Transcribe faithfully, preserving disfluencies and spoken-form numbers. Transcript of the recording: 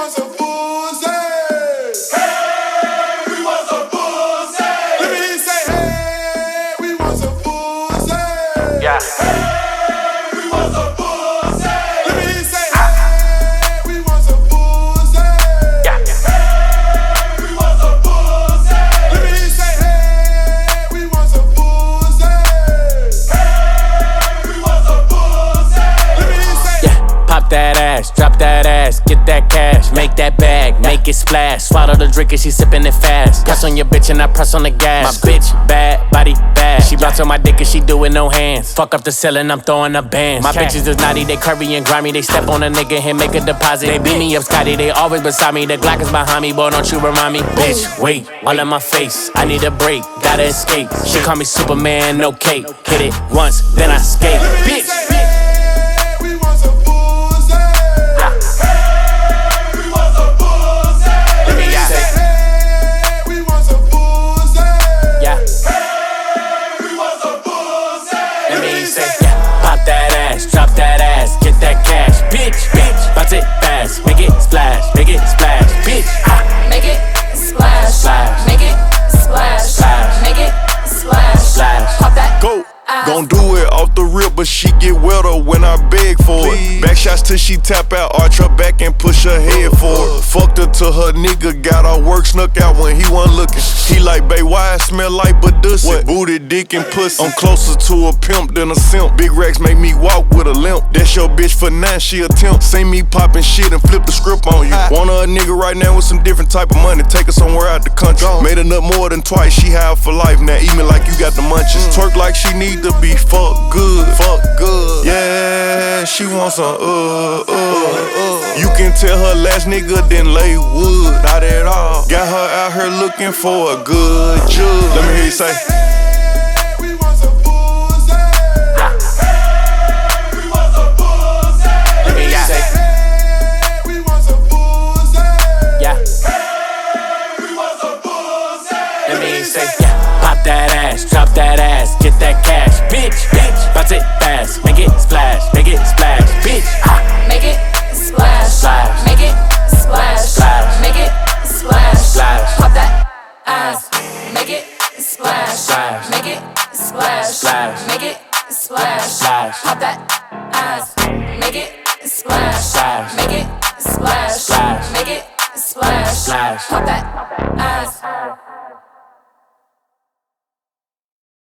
want some pussy. Hey, we want some pussy. Let me hear you say, hey, we want some pussy. Yeah. Hey, we want some pussy. Let me hear you say, hey, we want some pussy. Yeah. Hey, we want some pussy. Let me hear you say, hey, we want some pussy. Hey, we want some pussy. Let me hear you say, Yeah. Pop that ass, drop that ass, get that cash, make that bag, make it splash. Swallow the drink and she sippin' it fast. Press on your bitch and I press on the gas. My bitch bad, body bad. She bounce on my dick and she do it no hands. Fuck up the ceiling, I'm throwing up bands. My bitches is naughty, they curvy and grimy. They step on a nigga and make a deposit. They beat me up, Scotty, they always beside me. The Glock is behind me, boy, don't you remind me. Bitch, wait, all in my face. I need a break, gotta escape. She call me Superman, no cape. Hit it once, then I skate. Bitch, bitch. we want some pussy. Hey, we want some pussy. Let me Yeah. say, hey, we want some pussy. Yeah. Hey, we want some pussy. Let me say, yeah. Pop that ass, drop that ass, get that cash. Bitch, bitch, bounce it fast, make it splash, make it splash. Bitch, ha, Make it splash, Splash. make it splash, Splash. make it splash, Splash. pop that. Go. ass. Gon' do it off the rip, but she get wetter when I beg for it. Back shots till she tap out, arch her back and push her head forward. Fucked her till her nigga got her work snuck out when he wasn't looking. He like, babe, why I smell like Badussy? Booty, dick, and pussy. I'm closer to a pimp than a simp. Big racks make me walk with a limp. That's your bitch for nine, she a temp. See me poppin' shit and flip the script on you. Want her a nigga right now with some different type of money. Take her somewhere out the country. Made her nut more than twice, she high for life. Now eat me like you got the munchies. Twerk like she need to be fucked good, fuck good. Yeah, she wants some uh, uh, uh. You can tell her last nigga didn't lay wood, not at all. Got her out here looking for a good judge. Let me hear you say, Hey, we want some pussy. Hey, we want some pussy. Let me Yeah. say, hey, we want some pussy. yeah. Hey, we want some pussy. Let me say, yeah. Pop that ass, drop that ass, get that cash. Bitch, bitch, bounce it fast, make it splash, make it splash. Bitch, ha, Make it splash, Splash. make it splash, Splash. make it splash, Splash. pop that ass. Make it splash, Splash. make it splash, Splash. make it splash, Splash. pop that ass. Make it splash, Splash. make it splash, Splash. make it splash, Splash. pop that ass.